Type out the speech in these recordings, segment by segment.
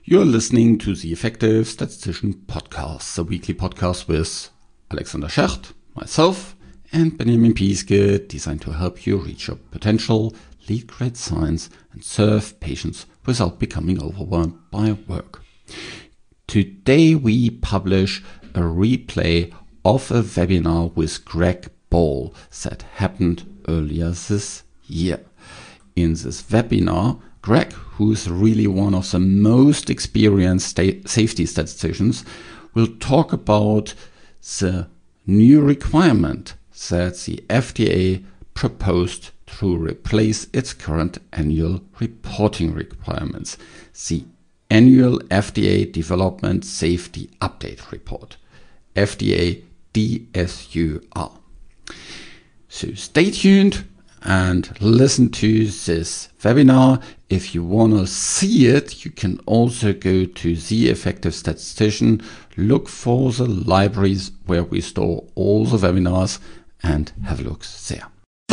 You're listening to the Effective Statistician Podcast, the weekly podcast with Alexander Schecht, myself, and Benjamin Pieske, designed to help you reach your potential, lead great science, and serve patients without becoming overwhelmed by work. Today we publish a replay of a webinar with Greg Ball that happened earlier this year. In this webinar, Greg, who is really one of the most experienced safety statisticians, will talk about the new requirement that the FDA proposed to replace its current annual reporting requirements, the Annual FDA Development Safety Update Report, FDA DSUR. So stay tuned and listen to this webinar. If you want to see it, you can also go to The Effective Statistician, look for the libraries where we store all the webinars and have a look there.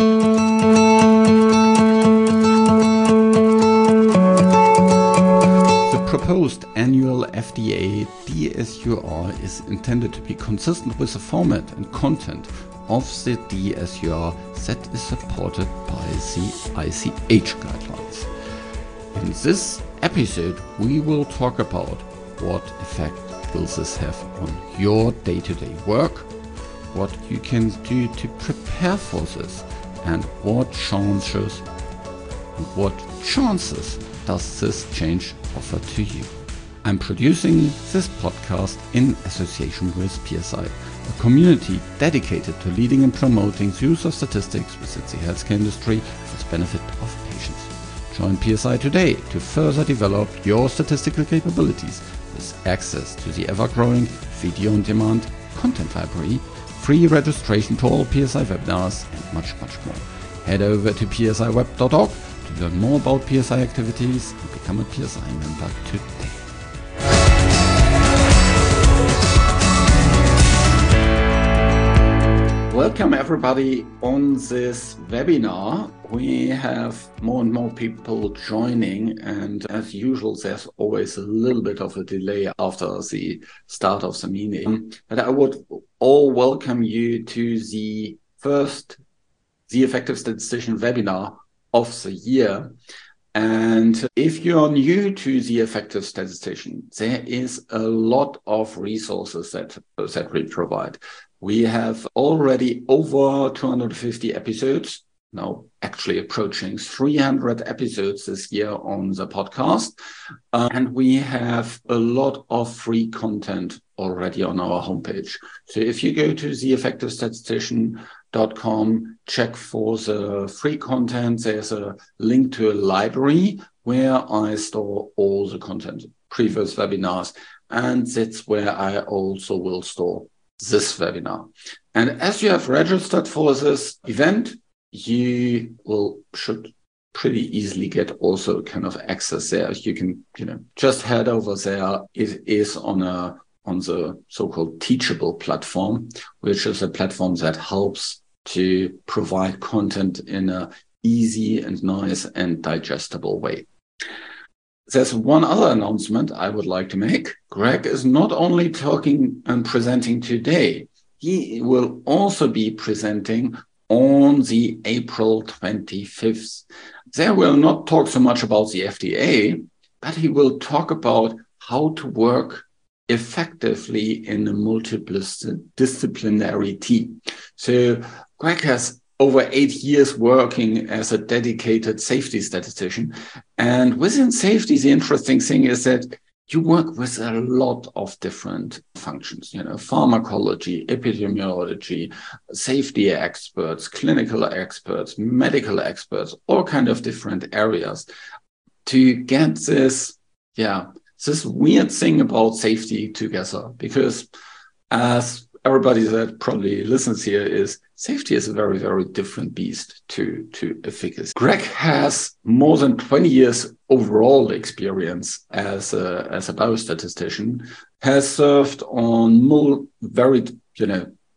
The proposed annual FDA DSUR is intended to be consistent with the format and content of the DSUR that is supported by the ICH guidelines. In this episode, we will talk about what effect will this have on your day-to-day work, what you can do to prepare for this, and what chances does this change offer to you. I'm producing this podcast in association with PSI, a community dedicated to leading and promoting the use of statistics within the healthcare industry for the benefit of patients. Join PSI today to further develop your statistical capabilities with access to the ever-growing video-on-demand content library, free registration to all PSI webinars, and much, much more. Head over to psiweb.org to learn more about PSI activities and become a PSI member today. Welcome everybody on this webinar. We have more and more people joining, and as usual there's always a little bit of a delay after the start of the meeting. But I would all welcome you to the first The Effective Statistician webinar of the year. And if you're new to The Effective Statistician, there is a lot of resources that we provide. We have already over 250 episodes, now actually approaching 300 episodes this year on the podcast. And we have a lot of free content already on our homepage. So if you go to theeffectivestatistician.com, check for the free content, there's a link to a library where I store all the content, previous webinars, and that's where I also will store this webinar. And as you have registered for this event, you should pretty easily get also kind of access there. You can, just head over there. It is on the so-called Teachable platform, which is a platform that helps to provide content in a easy and nice and digestible way. There's one other announcement I would like to make. Greg is not only talking and presenting today, he will also be presenting on the April 25th. There we'll not talk so much about the FDA, but he will talk about how to work effectively in a multidisciplinary team. So Greg has over 8 years working as a dedicated safety statistician. And within safety, the interesting thing is that you work with a lot of different functions, pharmacology, epidemiology, safety experts, clinical experts, medical experts, all kind of different areas to get this weird thing about safety together. Because as everybody that probably listens here is, safety is a very, very different beast to efficacy. Greg has more than 20 years overall experience as a biostatistician, has served on very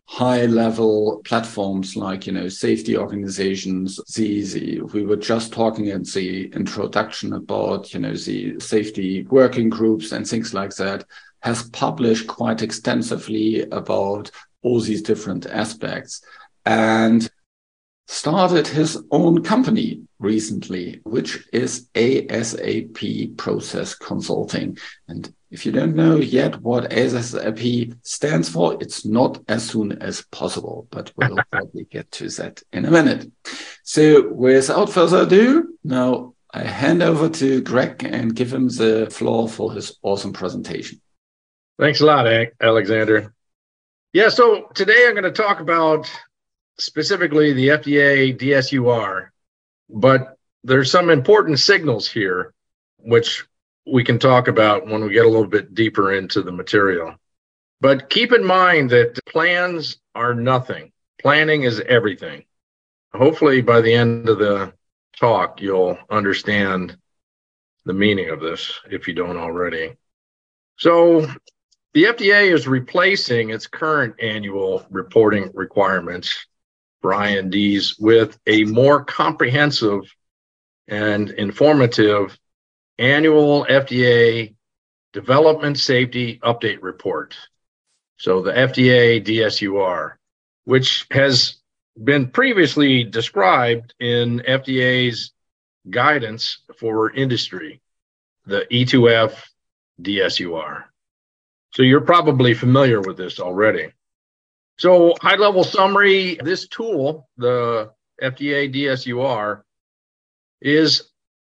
high-level platforms like, safety organizations. We were just talking in the introduction about, the safety working groups and things like that, has published quite extensively about all these different aspects and started his own company recently, which is ASAP Process Consulting. And if you don't know yet what ASAP stands for, it's not as soon as possible, but we'll probably get to that in a minute. So without further ado, now I hand over to Greg and give him the floor for his awesome presentation. Thanks a lot, Alexander. Yeah, so today I'm going to talk about specifically the FDA DSUR, but there's some important signals here, which we can talk about when we get a little bit deeper into the material. But keep in mind that plans are nothing. Planning is everything. Hopefully by the end of the talk, you'll understand the meaning of this if you don't already. So the FDA is replacing its current annual reporting requirements for INDs with a more comprehensive and informative annual FDA Development Safety Update Report. So the FDA DSUR, which has been previously described in FDA's guidance for industry, the E2F DSUR. So you're probably familiar with this already. So high-level summary, this tool, the FDA DSUR, is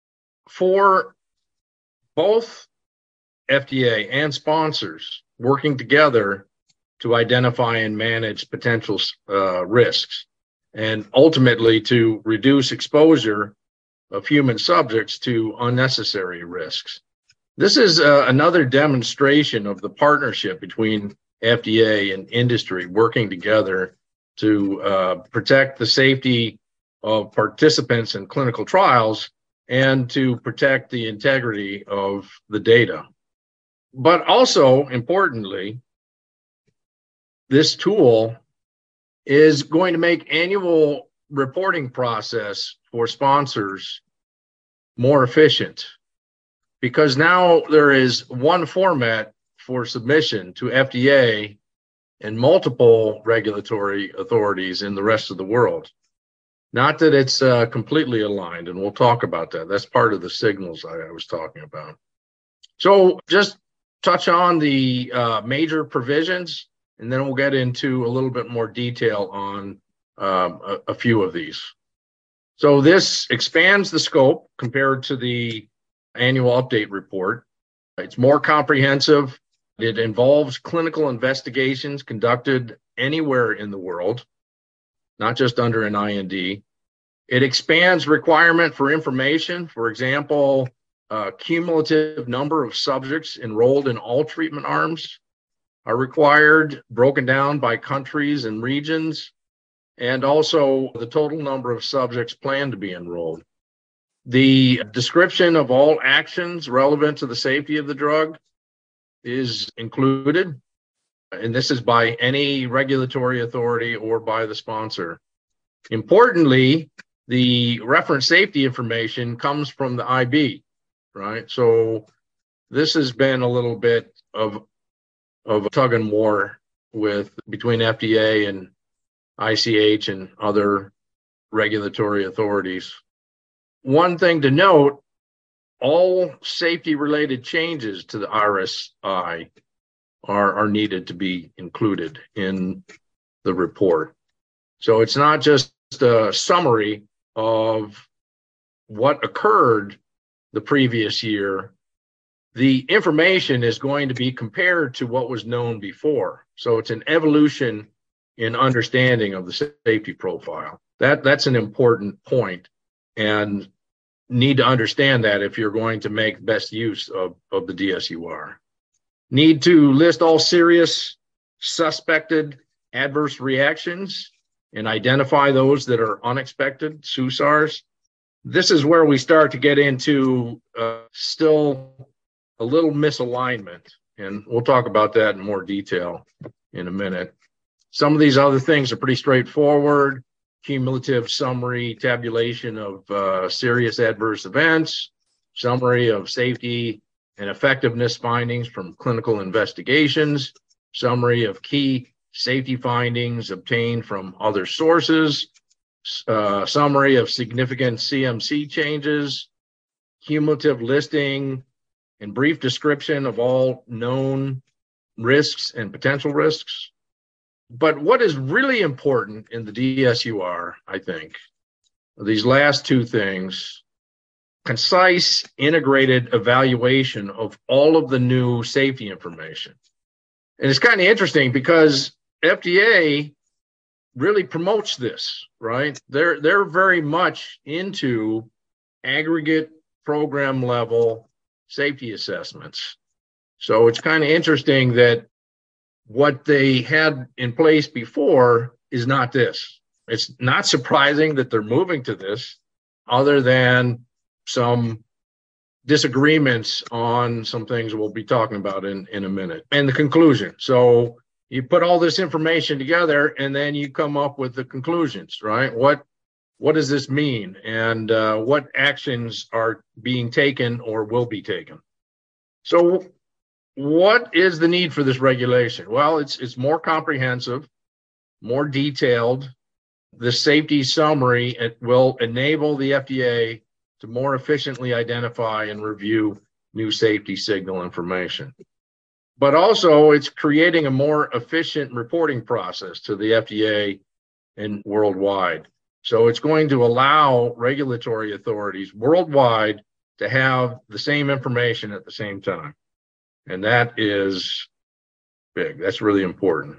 for both FDA and sponsors working together to identify and manage potential risks and ultimately to reduce exposure of human subjects to unnecessary risks. This is another demonstration of the partnership between FDA and industry working together to protect the safety of participants in clinical trials and to protect the integrity of the data. But also, importantly, this tool is going to make annual reporting process for sponsors more efficient because now there is one format for submission to FDA and multiple regulatory authorities in the rest of the world. Not that it's completely aligned, and we'll talk about that. That's part of the signals I was talking about. So just touch on the major provisions, and then we'll get into a little bit more detail on a few of these. So this expands the scope compared to the annual update report. It's more comprehensive. It involves clinical investigations conducted anywhere in the world, not just under an IND. It expands requirement for information. For example, cumulative number of subjects enrolled in all treatment arms are required, broken down by countries and regions, and also the total number of subjects planned to be enrolled. The description of all actions relevant to the safety of the drug is included, and this is by any regulatory authority or by the sponsor. Importantly, the reference safety information comes from the IB, right? So this has been a little bit of a tug and war between FDA and ICH and other regulatory authorities. One thing to note, all safety-related changes to the RSI are needed to be included in the report. So it's not just a summary of what occurred the previous year. The information is going to be compared to what was known before. So it's an evolution in understanding of the safety profile. That's an important point, and need to understand that if you're going to make best use of the DSUR. Need to list all serious suspected adverse reactions and identify those that are unexpected, SUSARs. This is where we start to get into still a little misalignment, and we'll talk about that in more detail in a minute. Some of these other things are pretty straightforward. Cumulative summary tabulation of serious adverse events, summary of safety and effectiveness findings from clinical investigations, summary of key safety findings obtained from other sources, summary of significant CMC changes, cumulative listing and brief description of all known risks and potential risks. But what is really important in the DSUR, I think, are these last two things: concise, integrated evaluation of all of the new safety information. And it's kind of interesting because FDA really promotes this, right? They're very much into aggregate program level safety assessments. So it's kind of interesting that what they had in place before is not this. It's not surprising that they're moving to this, other than some disagreements on some things we'll be talking about in a minute. And the conclusion. So you put all this information together and then you come up with the conclusions, right? What does this mean? And what actions are being taken or will be taken? So what is the need for this regulation? Well, it's more comprehensive, more detailed. The safety summary, it will enable the FDA to more efficiently identify and review new safety signal information. But also, it's creating a more efficient reporting process to the FDA and worldwide. So it's going to allow regulatory authorities worldwide to have the same information at the same time. And that is big. That's really important.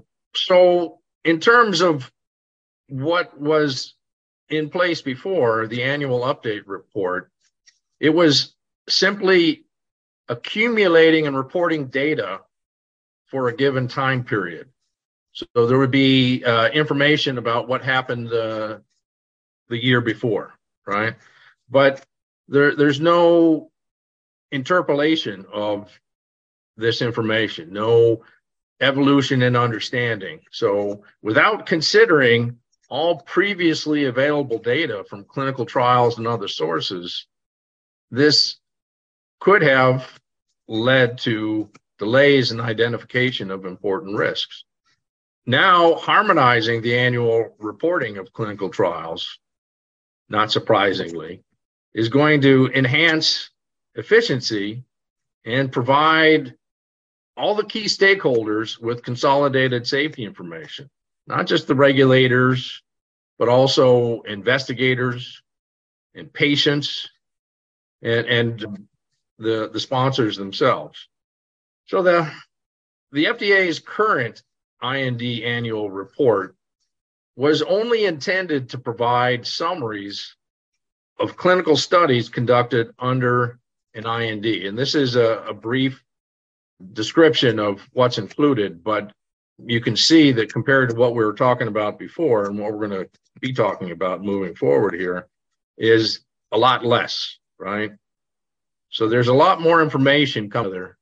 So in terms of what was in place before, the annual update report, it was simply accumulating and reporting data for a given time period. So there would be information about what happened the year before, right? But there's no interpolation of this information, no evolution in understanding. So without considering all previously available data from clinical trials and other sources, this could have led to delays in identification of important risks. Now, harmonizing the annual reporting of clinical trials, not surprisingly, is going to enhance efficiency and provide all the key stakeholders with consolidated safety information, not just the regulators, but also investigators and patients and the sponsors themselves. So the FDA's current IND annual report was only intended to provide summaries of clinical studies conducted under an IND. And this is a brief description of what's included, but you can see that compared to what we were talking about before and what we're going to be talking about moving forward here is a lot less, right? So there's a lot more information coming there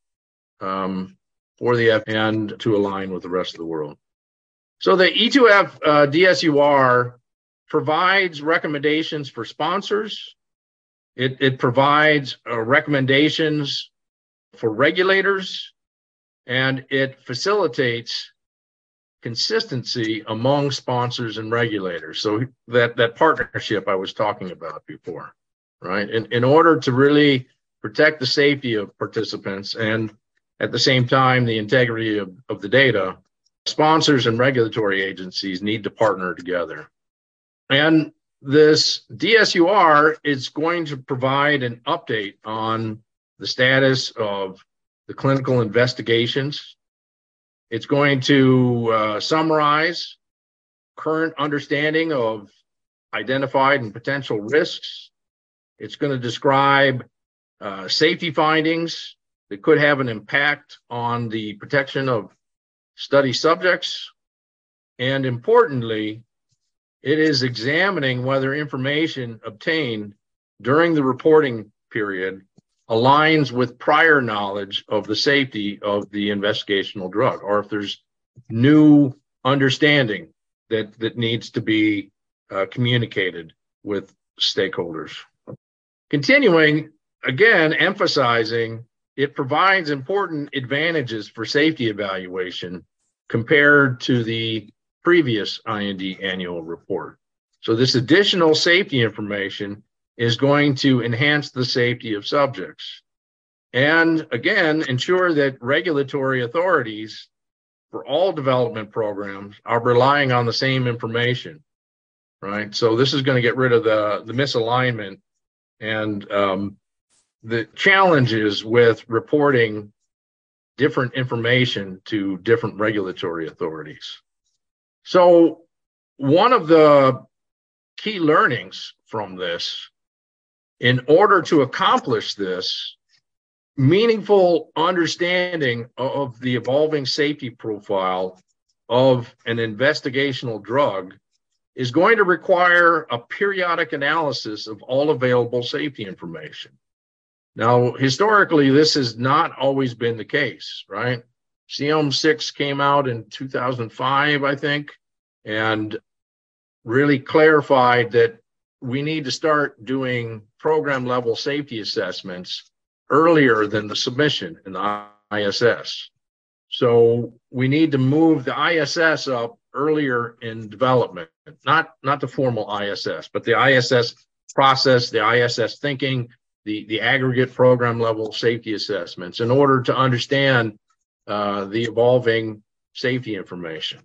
for the FDA and to align with the rest of the world. So the E2F DSUR provides recommendations for sponsors. It provides recommendations for regulators, and it facilitates consistency among sponsors and regulators. So that partnership I was talking about before, right? In order to really protect the safety of participants and at the same time the integrity of the data, sponsors and regulatory agencies need to partner together. And this DSUR is going to provide an update on the status of the clinical investigations. It's going to summarize current understanding of identified and potential risks. It's going to describe safety findings that could have an impact on the protection of study subjects. And importantly, it is examining whether information obtained during the reporting period aligns with prior knowledge of the safety of the investigational drug, or if there's new understanding that needs to be communicated with stakeholders. Continuing, again, emphasizing it provides important advantages for safety evaluation compared to the previous IND annual report. So this additional safety information is going to enhance the safety of subjects and, again, ensure that regulatory authorities for all development programs are relying on the same information, right? So this is going to get rid of the misalignment and the challenges with reporting different information to different regulatory authorities. So one of the key learnings from this, in order to accomplish this, meaningful understanding of the evolving safety profile of an investigational drug is going to require a periodic analysis of all available safety information. Now, historically, this has not always been the case, right? CM6 came out in 2005, I think, and really clarified that we need to start doing program level safety assessments earlier than the submission in the ISS. So we need to move the ISS up earlier in development, not the formal ISS, but the ISS process, the ISS thinking, the aggregate program level safety assessments in order to understand the evolving safety information.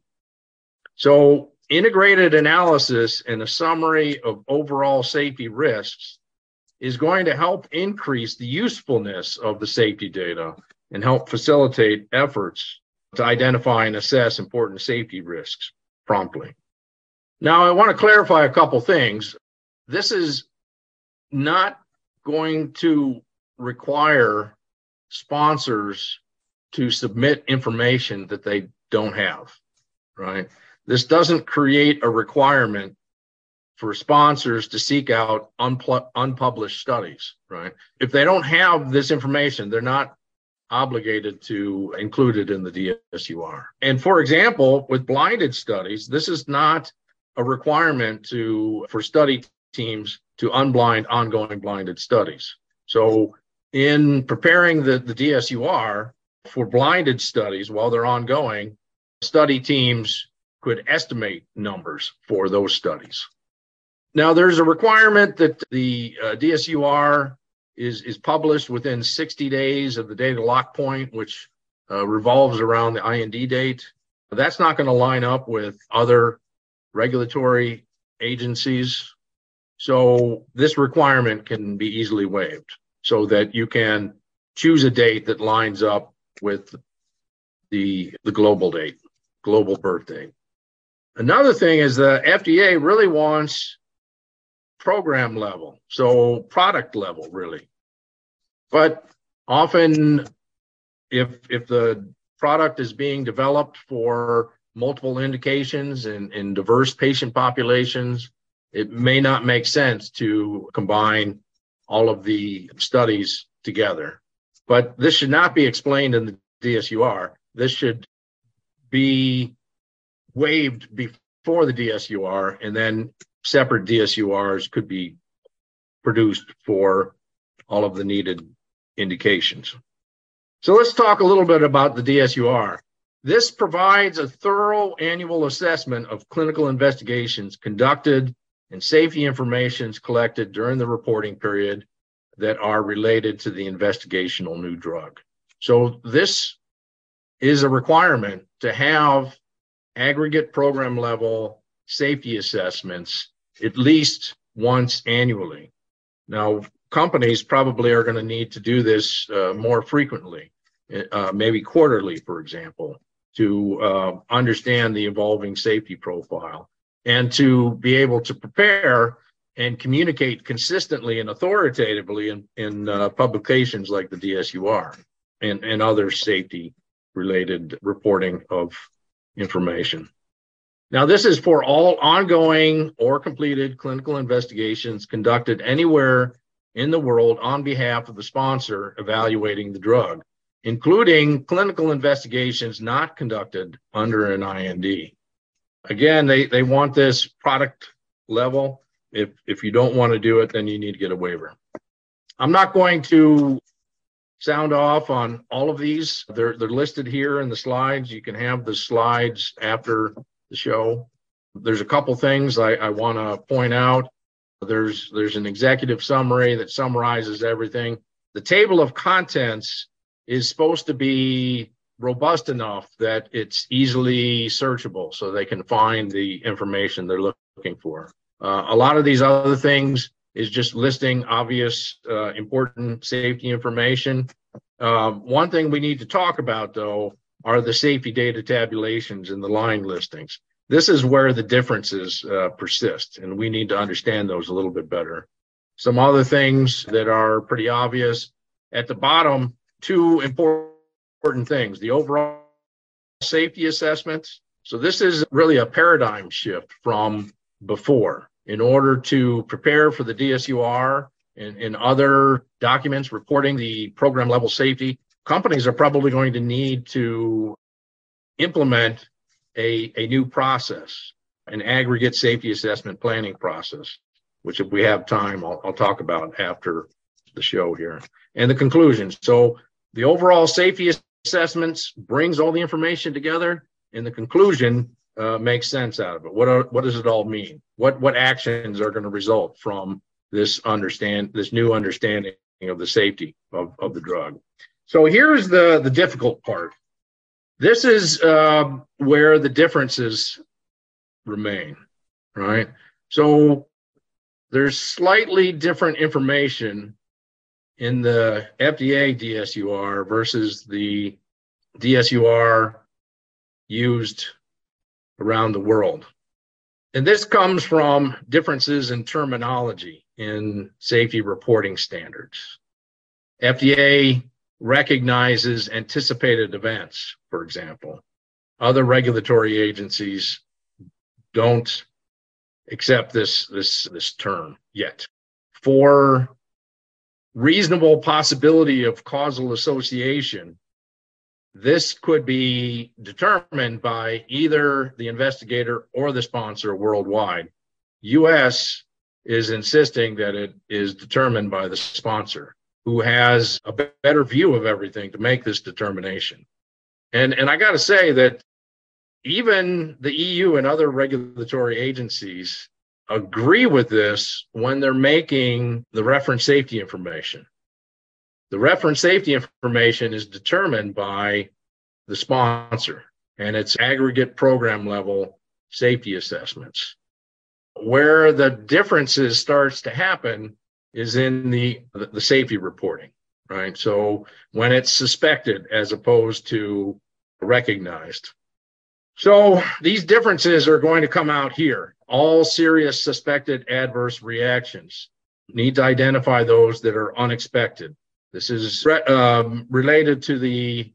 So integrated analysis and a summary of overall safety risks is going to help increase the usefulness of the safety data and help facilitate efforts to identify and assess important safety risks promptly. Now, I want to clarify a couple things. This is not going to require sponsors to submit information that they don't have, right? This doesn't create a requirement for sponsors to seek out unpublished studies, right? If they don't have this information, they're not obligated to include it in the DSUR. And for example, with blinded studies, this is not a requirement for study teams to unblind ongoing blinded studies. So in preparing the DSUR for blinded studies while they're ongoing, study teams could estimate numbers for those studies. Now, there's a requirement that the DSUR is published within 60 days of the data lock point, which revolves around the IND date. That's not going to line up with other regulatory agencies. So this requirement can be easily waived so that you can choose a date that lines up with the global date, global birth date. Another thing is the FDA really wants program level, so product level, really. But often, if the product is being developed for multiple indications and in diverse patient populations, it may not make sense to combine all of the studies together. But this should not be explained in the DSUR. This should be waived before the DSUR, and then separate DSURs could be produced for all of the needed indications. So let's talk a little bit about the DSUR. This provides a thorough annual assessment of clinical investigations conducted and safety information collected during the reporting period that are related to the investigational new drug. So this is a requirement to have aggregate program level safety assessments at least once annually. Now, companies probably are going to need to do this more frequently, maybe quarterly, for example, to understand the evolving safety profile and to be able to prepare and communicate consistently and authoritatively in publications like the DSUR and other safety-related reporting of information. Now, this is for all ongoing or completed clinical investigations conducted anywhere in the world on behalf of the sponsor evaluating the drug, including clinical investigations not conducted under an IND. Again, they want this product level. If you don't want to do it, then you need to get a waiver. I'm not going to sound off on all of these. They're listed here in the slides. You can have the slides after the show. There's a couple things I want to point out. There's an executive summary that summarizes everything. The table of contents is supposed to be robust enough that it's easily searchable so they can find the information they're looking for. A lot of these other things is just listing obvious, important safety information. One thing we need to talk about, though, are the safety data tabulations and the line listings. This is where the differences persist, and we need to understand those a little bit better. Some other things that are pretty obvious. At the bottom, two important things: the overall safety assessments. So this is really a paradigm shift from before. In order to prepare for the DSUR and other documents reporting the program level safety, companies are probably going to need to implement a new process, an aggregate safety assessment planning process, which if we have time, I'll talk about after the show here. And the conclusion. So the overall safety assessments brings all the information together, and the conclusion makes sense out of it. What does it all mean? What actions are going to result from this new understanding of the safety of the drug? So here's the difficult part. This is where the differences remain, right? So there's slightly different information in the FDA DSUR versus the DSUR used around the world. And this comes from differences in terminology in safety reporting standards. FDA recognizes anticipated events, for example. Other regulatory agencies don't accept this term yet. For reasonable possibility of causal association, this could be determined by either the investigator or the sponsor worldwide. US is insisting that it is determined by the sponsor, who has a better view of everything to make this determination. And I got to say that even the EU and other regulatory agencies agree with this when they're making the reference safety information. The reference safety information is determined by the sponsor, and it's aggregate program level safety assessments. Where the differences starts to happen is in the safety reporting, right? So when it's suspected as opposed to recognized. So these differences are going to come out here. All serious suspected adverse reactions. Need to identify those that are unexpected. This is related to the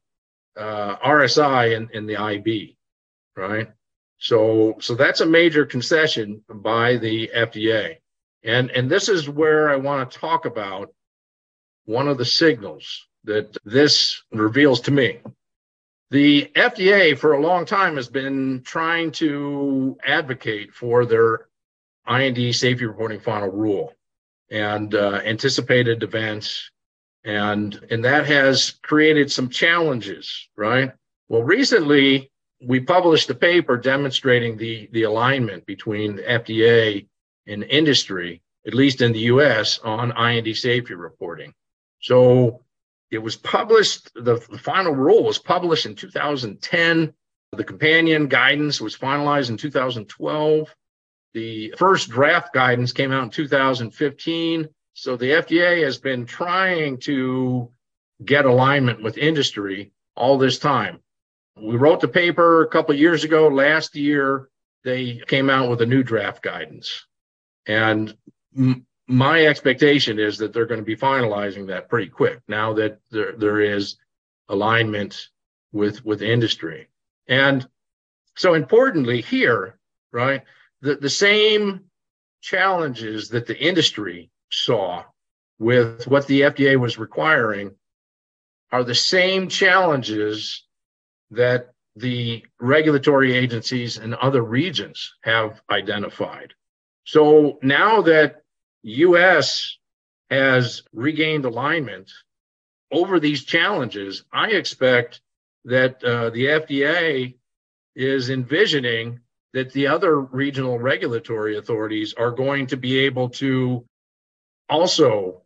RSI and the IB, right? So that's a major concession by the FDA. And this is where I want to talk about one of the signals that this reveals to me. The FDA for a long time has been trying to advocate for their IND safety reporting final rule and anticipated events. And that has created some challenges, right? Well, recently we published a paper demonstrating the alignment between the FDA and industry, at least in the US, on IND safety reporting. So it was published, the final rule was published in 2010. The companion guidance was finalized in 2012. The first draft guidance came out in 2015. So the FDA has been trying to get alignment with industry all this time. We wrote the paper a couple of years ago. Last year, they came out with a new draft guidance. And my expectation is that they're going to be finalizing that pretty quick now that there is alignment with industry. And so importantly here, right, the same challenges that the industry saw with what the FDA was requiring are the same challenges that the regulatory agencies in other regions have identified. So now that U.S. has regained alignment over these challenges, I expect that the FDA is envisioning that the other regional regulatory authorities are going to be able to also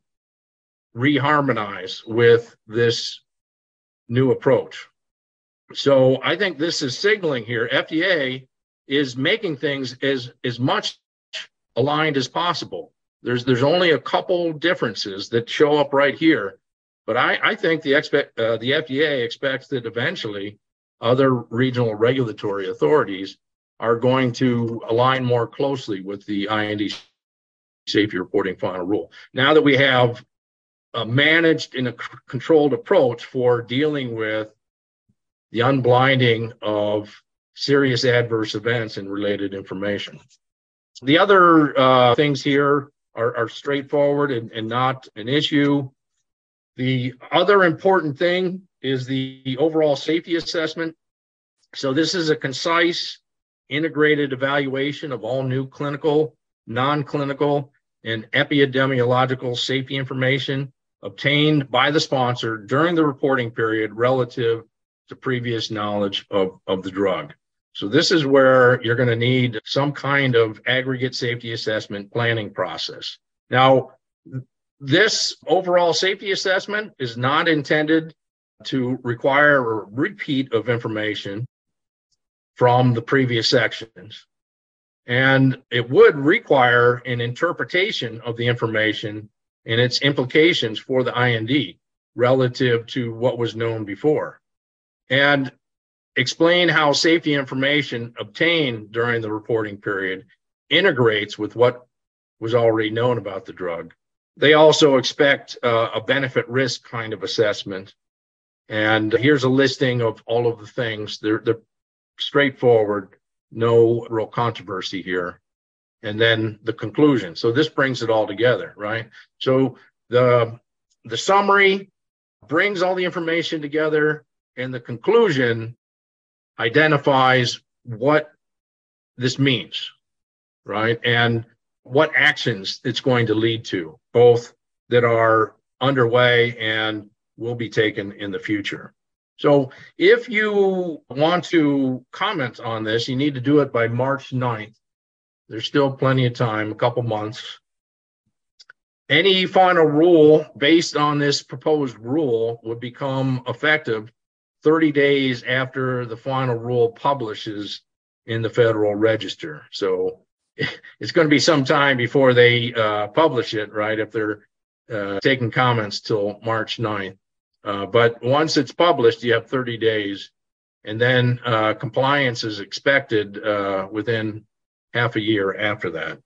reharmonize with this new approach. So I think this is signaling here. FDA is making things as much aligned as possible. There's only a couple differences that show up right here, but I think the FDA expects that eventually other regional regulatory authorities are going to align more closely with the IND safety reporting final rule. Now that we have a managed and a controlled approach for dealing with the unblinding of serious adverse events and related information. The other things here are straightforward and not an issue. The other important thing is the overall safety assessment. So this is a concise, integrated evaluation of all new clinical, non-clinical, and epidemiological safety information obtained by the sponsor during the reporting period relative to previous knowledge of the drug. So this is where you're going to need some kind of aggregate safety assessment planning process. Now, this overall safety assessment is not intended to require a repeat of information from the previous sections. And it would require an interpretation of the information and its implications for the IND relative to what was known before. And explain how safety information obtained during the reporting period integrates with what was already known about the drug. They also expect a benefit risk kind of assessment. And here's a listing of all of the things. They're straightforward, no real controversy here. And then the conclusion. So this brings it all together, right? So the summary brings all the information together, and the conclusion identifies what this means, right? And what actions it's going to lead to, both that are underway and will be taken in the future. So if you want to comment on this, you need to do it by March 9th. There's still plenty of time, a couple months. Any final rule based on this proposed rule would become effective 30 days after the final rule publishes in the Federal Register. So it's going to be some time before they publish it, right, if they're taking comments till March 9th. But once it's published, you have 30 days, and then compliance is expected within half a year after that.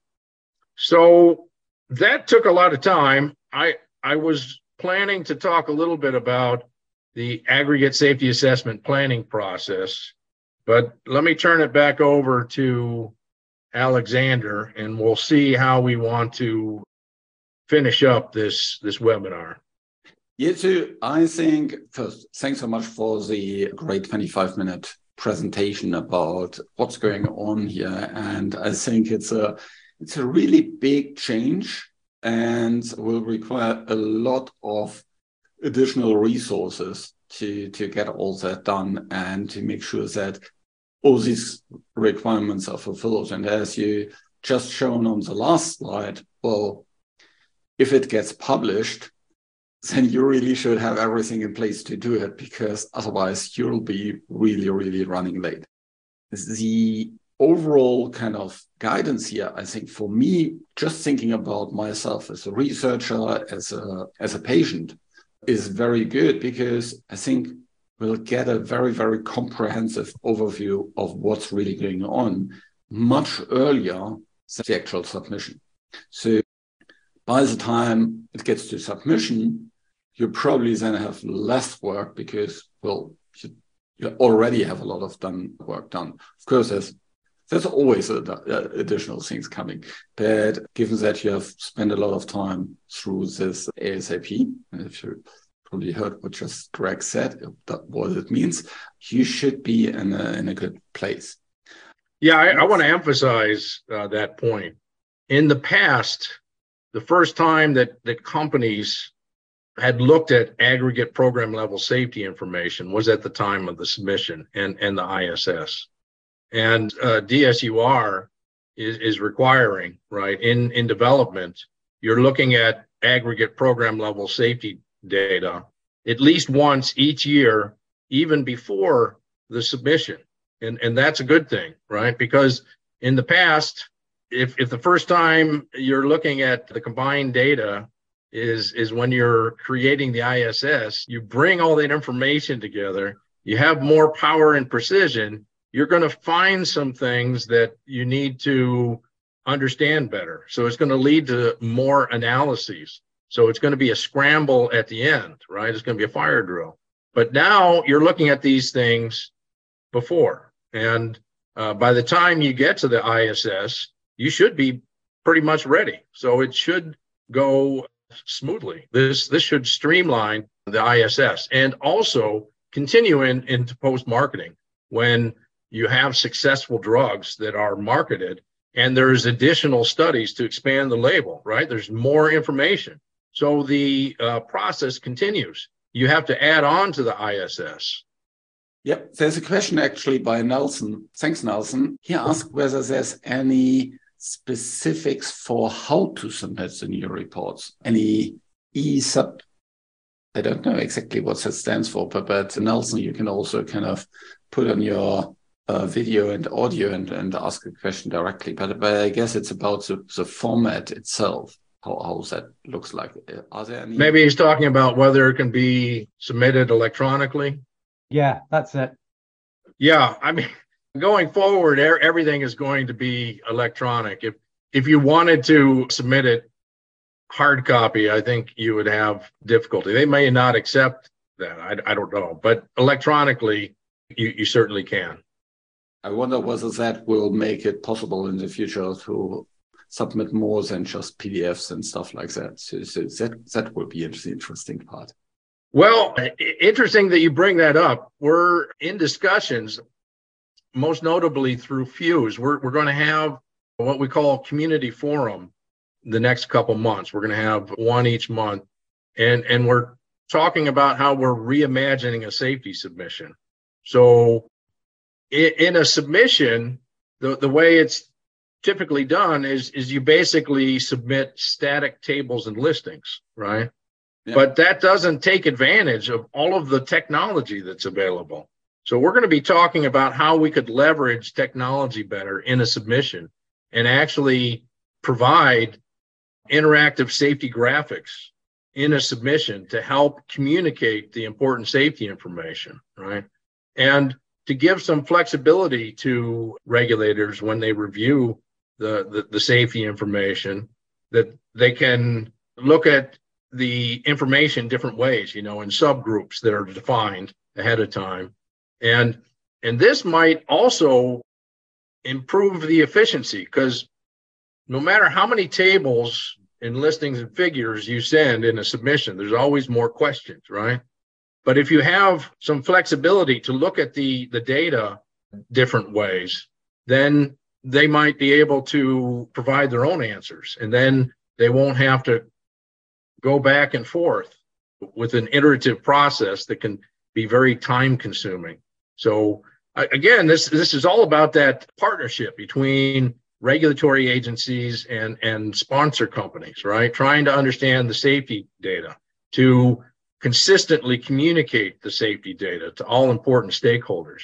So that took a lot of time. I was planning to talk a little bit about the aggregate safety assessment planning process, but let me turn it back over to Alexander, and we'll see how we want to finish up this webinar. Yeah, so I think first, thanks so much for the great 25-minute presentation about what's going on here. And I think it's a really big change and will require a lot of additional resources to get all that done and to make sure that all these requirements are fulfilled. And as you just shown on the last slide, well, if it gets published, then you really should have everything in place to do it, because otherwise you'll be really, really running late. The overall kind of guidance here, I think for me, just thinking about myself as a researcher, as a patient, is very good, because I think we'll get a very, very comprehensive overview of what's really going on much earlier than the actual submission. So by the time it gets to submission, you probably then have less work because, well, you already have a lot of work done. Of course, there's always additional things coming. But given that you have spent a lot of time through this ASAP, and if you probably heard what just Greg said, what it means. You should be in a good place. Yeah, I want to emphasize that point. In the past, the first time that companies had looked at aggregate program level safety information was at the time of the submission and the ISS. And DSUR is requiring, right, in development, you're looking at aggregate program level safety data at least once each year, even before the submission. And that's a good thing, right? Because in the past, if the first time you're looking at the combined data is when you're creating the ISS, you bring all that information together, you have more power and precision, you're going to find some things that you need to understand better. So it's going to lead to more analyses. So it's going to be a scramble at the end, right? It's going to be a fire drill. But now you're looking at these things before. And by the time you get to the ISS, you should be pretty much ready. So it should go smoothly. This should streamline the ISS and also continue into post-marketing when you have successful drugs that are marketed and there's additional studies to expand the label, right? There's more information. So the process continues. You have to add on to the ISS. Yep. There's a question actually by Nelson. Thanks, Nelson. He asked whether there's any specifics for how to submit the new reports. Any ESUB? I don't know exactly what that stands for, but Nelson, you can also kind of put on your video and audio and ask a question directly. But I guess it's about the format itself. How that looks like. Are there any? Maybe he's talking about whether it can be submitted electronically. Yeah, that's it. Yeah, I mean, going forward, everything is going to be electronic. If you wanted to submit it hard copy, I think you would have difficulty. They may not accept that. I don't know, but electronically, you certainly can. I wonder whether that will make it possible in the future to submit more than just PDFs and stuff like that. So that will be the interesting part. Well, interesting that you bring that up. We're in discussions, most notably through Fuse. We're going to have what we call community forum the next couple months. We're going to have one each month. And we're talking about how we're reimagining a safety submission. So in a submission, the way it's typically done is you basically submit static tables and listings, right? Yeah. But that doesn't take advantage of all of the technology that's available. So we're going to be talking about how we could leverage technology better in a submission and actually provide interactive safety graphics in a submission to help communicate the important safety information, right? And to give some flexibility to regulators when they review the safety information, that they can look at the information different ways, in subgroups that are defined ahead of time. And this might also improve the efficiency, because no matter how many tables and listings and figures you send in a submission, there's always more questions, right? But if you have some flexibility to look at the data different ways, then they might be able to provide their own answers. And then they won't have to go back and forth with an iterative process that can be very time consuming. So again, this is all about that partnership between regulatory agencies and sponsor companies, right? Trying to understand the safety data to consistently communicate the safety data to all important stakeholders.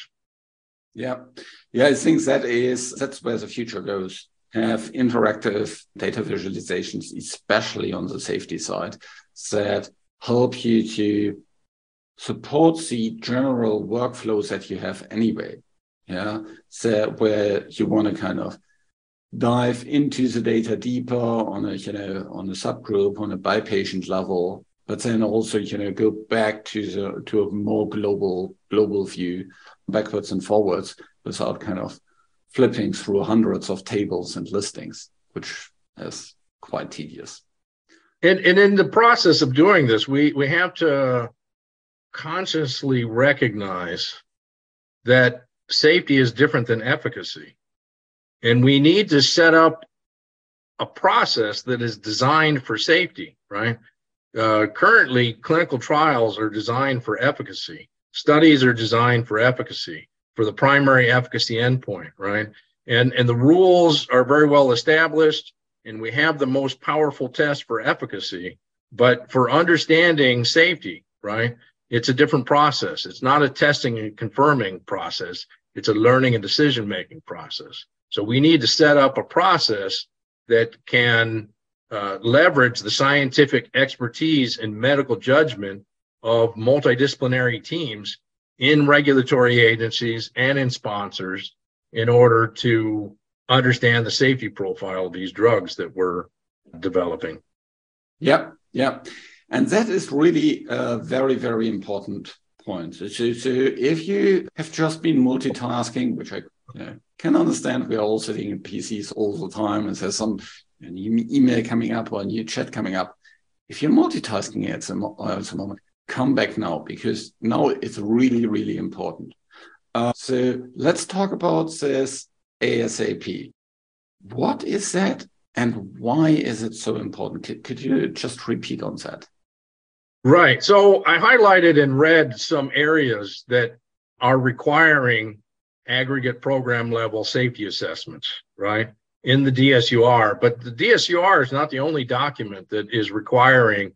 Yeah, I think that's where the future goes. Have interactive data visualizations, especially on the safety side, that help you to support the general workflows that you have anyway. Yeah, so where you want to kind of dive into the data deeper on a subgroup, on a by patient level, but then also go back to a more global view, backwards and forwards, without kind of flipping through hundreds of tables and listings, which is quite tedious. And in the process of doing this, we have to consciously recognize that safety is different than efficacy. And we need to set up a process that is designed for safety, right? Currently, clinical trials are designed for efficacy. Studies are designed for efficacy, for the primary efficacy endpoint, right? And the rules are very well established, and we have the most powerful test for efficacy. But for understanding safety, right, it's a different process. It's not a testing and confirming process. It's a learning and decision-making process. So we need to set up a process that can leverage the scientific expertise and medical judgment of multidisciplinary teams in regulatory agencies and in sponsors in order to understand the safety profile of these drugs that we're developing. Yeah. And that is really a very, very important point. So if you have just been multitasking, which I can understand, we are all sitting in PCs all the time, and there's some email coming up or a new chat coming up. If you're multitasking at the moment, come back now, because now it's really, really important. So let's talk about this ASAP. What is that and why is it so important? Could you just repeat on that? Right. So I highlighted in red some areas that are requiring aggregate program level safety assessments, right, in the DSUR. But the DSUR is not the only document that is requiring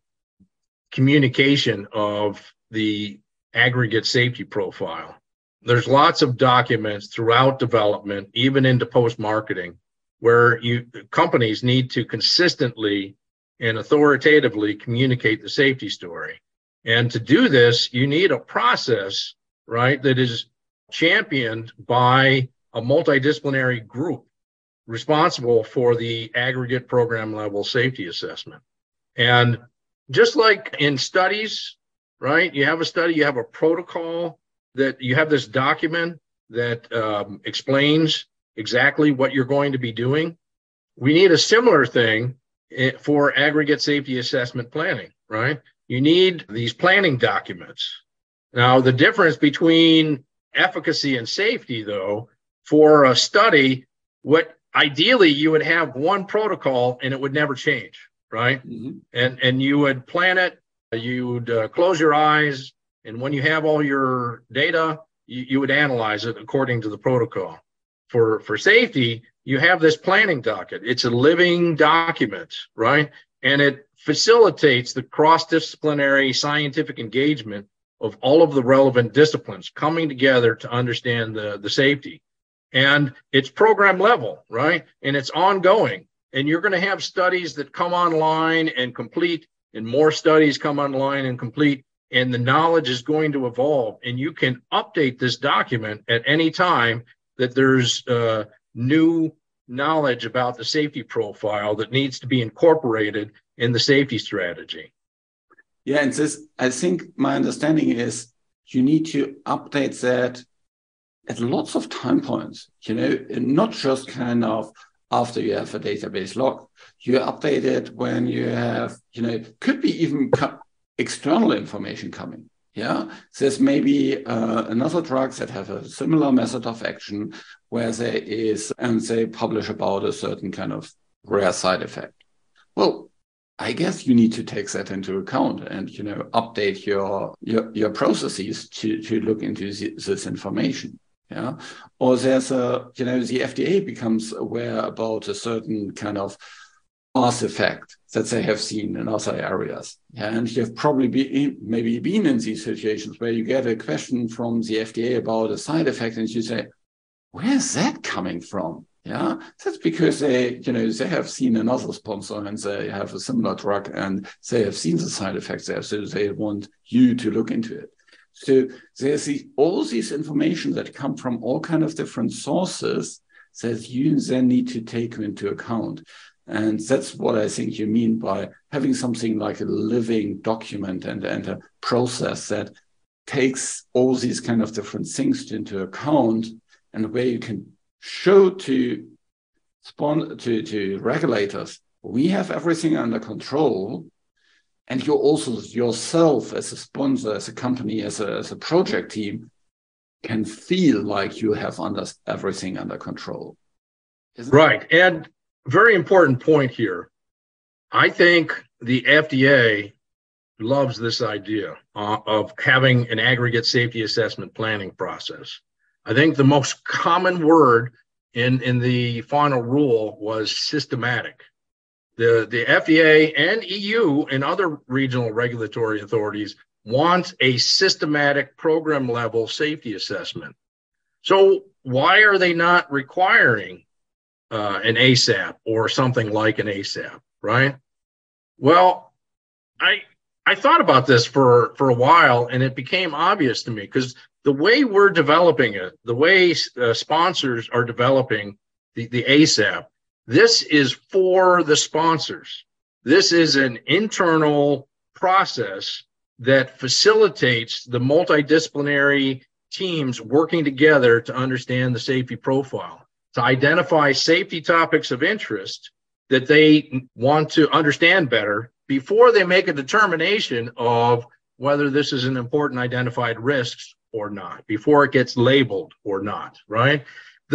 communication of the aggregate safety profile. There's lots of documents throughout development, even into post-marketing, where companies need to consistently and authoritatively communicate the safety story. And to do this, you need a process, right, that is championed by a multidisciplinary group responsible for the aggregate program level safety assessment. And just like in studies, right, you have a study, you have a protocol, that you have this document that explains exactly what you're going to be doing. We need a similar thing for aggregate safety assessment planning, right? You need these planning documents. Now, the difference between efficacy and safety, though, for a study, what ideally you would have one protocol and it would never change, right? Mm-hmm. And you would plan it, you would close your eyes, and when you have all your data, you would analyze it according to the protocol. For safety, you have this planning docket. It's a living document, right? And it facilitates the cross-disciplinary scientific engagement of all of the relevant disciplines coming together to understand the safety. And it's program level, right? And it's ongoing. And you're going to have studies that come online and complete, and more studies come online and complete. And the knowledge is going to evolve, and you can update this document at any time that there's new knowledge about the safety profile that needs to be incorporated in the safety strategy. Yeah, and this, I think my understanding is you need to update that at lots of time points, not just kind of after you have a database log. You update it when you have, could be even external information coming. Yeah, there's maybe another drug that have a similar method of action where there is, and they publish about a certain kind of rare side effect. Well, I guess you need to take that into account and, update your processes to look into this information. Yeah, or there's the FDA becomes aware about a certain kind of class effect that they have seen in other areas. Yeah, and you've probably maybe been in these situations where you get a question from the FDA about a side effect and you say, where's that coming from? Yeah, that's because they have seen another sponsor and they have a similar drug and they have seen the side effects there. So they want you to look into it. So there's all these information that come from all kind of different sources that you then need to take into account. And that's what I think you mean by having something like a living document and a process that takes all these kind of different things into account, and where you can show to regulators, we have everything under control. And you also yourself as a sponsor, as a company, as a project team can feel like you have everything under control. Right. And very important point here. I think the FDA loves this idea of having an aggregate safety assessment planning process. I think the most common word in the final rule was systematic. The FDA and EU and other regional regulatory authorities want a systematic program level safety assessment. So why are they not requiring an ASAP or something like an ASAP, right? Well, I thought about this for a while, and it became obvious to me because the way we're developing it, the way sponsors are developing the ASAP, this is for the sponsors. This is an internal process that facilitates the multidisciplinary teams working together to understand the safety profile, to identify safety topics of interest that they want to understand better before they make a determination of whether this is an important identified risk or not, before it gets labeled or not, right?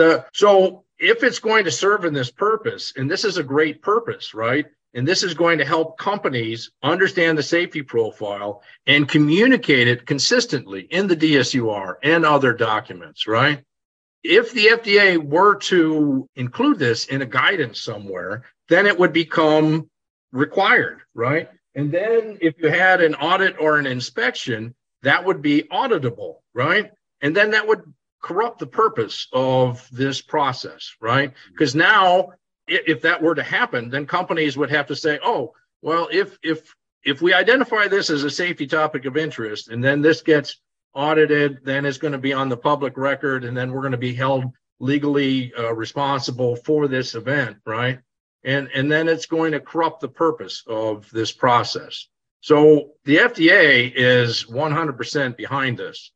So if it's going to serve in this purpose, and this is a great purpose, right? And this is going to help companies understand the safety profile and communicate it consistently in the DSUR and other documents, right? If the FDA were to include this in a guidance somewhere, then it would become required, right? And then if you had an audit or an inspection, that would be auditable, right? And then that would corrupt the purpose of this process, right? Because now, if that were to happen, then companies would have to say, oh, well, if we identify this as a safety topic of interest, and then this gets audited, then it's going to be on the public record, and then we're going to be held legally responsible for this event, right? And then it's going to corrupt the purpose of this process. So the FDA is 100% behind this,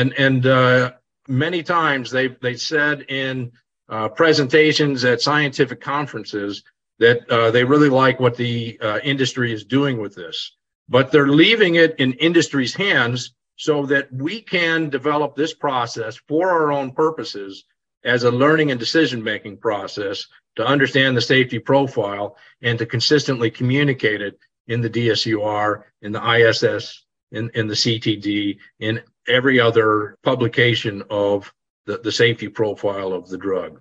and many times they said in presentations at scientific conferences that they really like what the industry is doing with this, but they're leaving it in industry's hands so that we can develop this process for our own purposes as a learning and decision-making process to understand the safety profile and to consistently communicate it in the DSUR, in the ISS, in the CTD, in every other publication of the safety profile of the drug.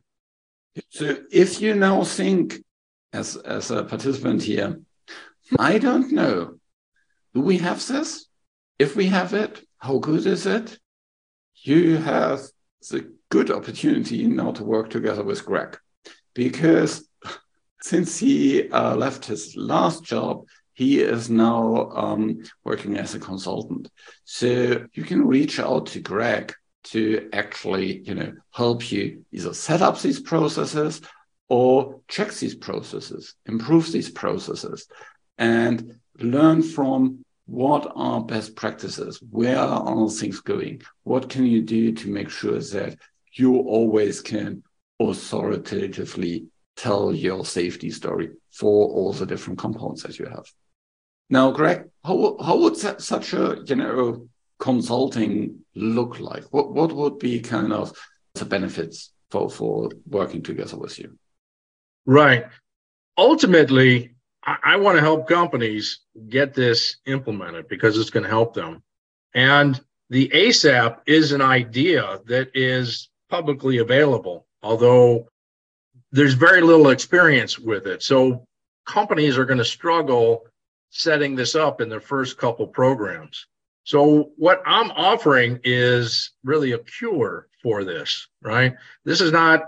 So if you now think as a participant here, I don't know, do we have this? If we have it, how good is it? You have the good opportunity now to work together with Greg, because since he left his last job, he is now working as a consultant. So you can reach out to Greg to actually, help you either set up these processes or check these processes, improve these processes, and learn from what are best practices, where are things going, what can you do to make sure that you always can authoritatively tell your safety story for all the different compounds that you have. Now, Greg, how would such a consulting look like? What would be kind of the benefits for working together with you? Right. Ultimately, I want to help companies get this implemented because it's going to help them. And the ASAP is an idea that is publicly available, although there's very little experience with it. So companies are going to struggle setting this up in their first couple programs. So what I'm offering is really a cure for this, right? This is not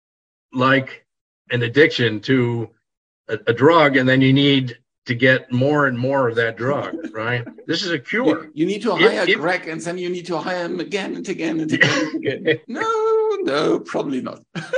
like an addiction to a drug, and then you need to get more and more of that drug, right? This is a cure. You need to hire Greg, and then you need to hire him again and again and again and again. No, probably not.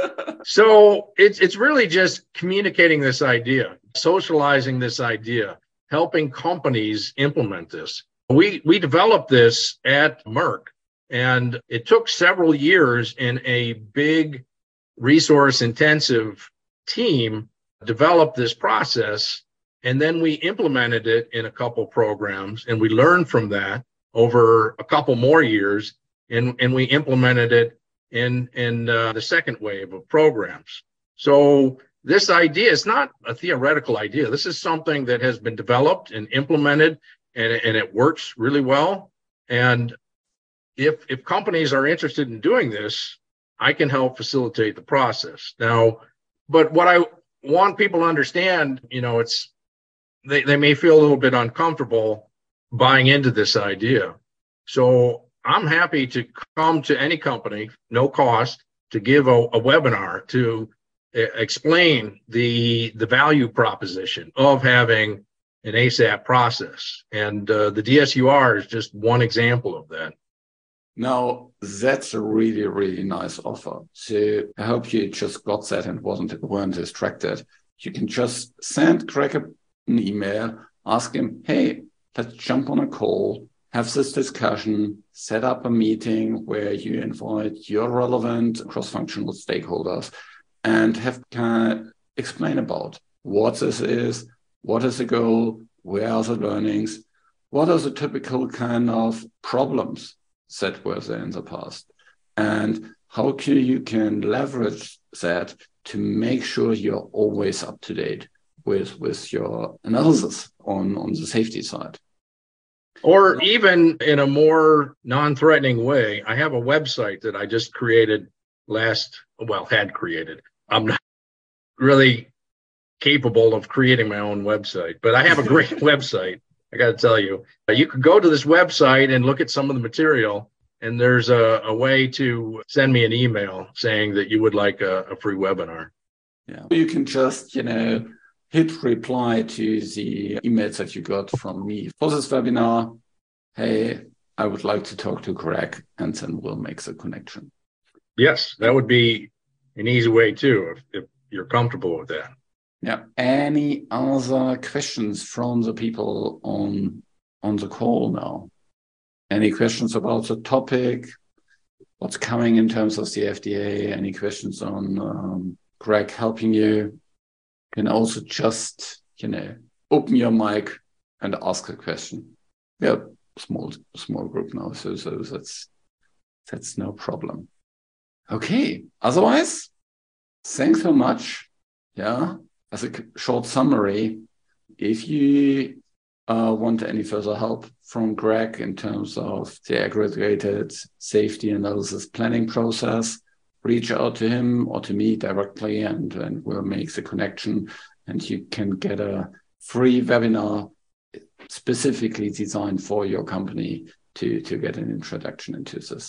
So it's really just communicating this idea, socializing this idea, helping companies implement this. We developed this at Merck, and it took several years in a big resource-intensive team develop this process And then we implemented it in a couple programs, and we learned from that over a couple more years, and we implemented it in the second wave of programs. So this idea is not a theoretical idea. This is something that has been developed and implemented, and it works really well. And if companies are interested in doing this, I can help facilitate the process. Now, but what I want people to understand, it's they may feel a little bit uncomfortable buying into this idea. So I'm happy to come to any company, no cost, to give a webinar to explain the value proposition of having an ASAP process. And the DSUR is just one example of that. Now, that's a really, really nice offer. So I hope you just got that and weren't distracted. You can just send Greg an email, ask him, hey, let's jump on a call, have this discussion, set up a meeting where you invite your relevant cross-functional stakeholders and have explain about what this is, what is the goal, where are the learnings, what are the typical kind of problems that were there in the past, and how you can leverage that to make sure you're always up to date with your analysis on the safety side. Or even in a more non-threatening way, I have a website that I just created had created. I'm not really capable of creating my own website, but I have a great website. I got to tell you, you could go to this website and look at some of the material, and there's a way to send me an email saying that you would like a free webinar. Yeah, you can just, hit reply to the emails that you got from me for this webinar. Hey, I would like to talk to Greg, and then we'll make the connection. Yes, that would be an easy way too, if you're comfortable with that. Yeah. Any other questions from the people on the call now? Any questions about the topic? What's coming in terms of the FDA? Any questions on Greg helping you? You can also just, open your mic and ask a question. Yeah, small group now, so that's no problem. Okay. Otherwise, thanks so much. Yeah. As a short summary, if you want any further help from Greg in terms of the aggregated safety analysis planning process, reach out to him or to me directly, and we'll make the connection, and you can get a free webinar specifically designed for your company to get an introduction into this.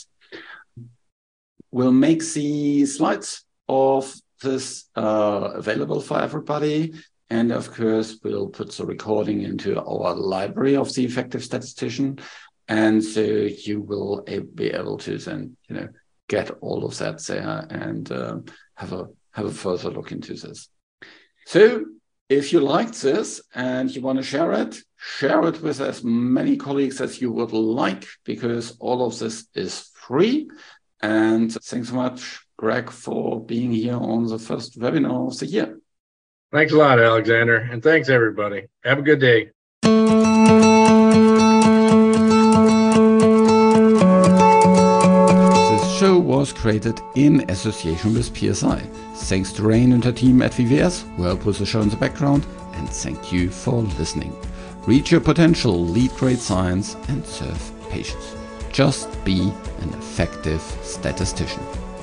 We'll make the slides of this available for everybody. And of course, we'll put the recording into our library of the Effective Statistician. And so you will be able to then, get all of that there and have a further look into this. So if you liked this and you want to share it with as many colleagues as you would like, because all of this is free. And thanks so much, Greg, for being here on the first webinar of the year. Thanks a lot, Alexander. And thanks, everybody. Have a good day. This show was created in association with PSI. Thanks to Rain and her team at VVS who help with the show in the background, and thank you for listening. Reach your potential, lead great science, and serve patients. Just be an effective statistician.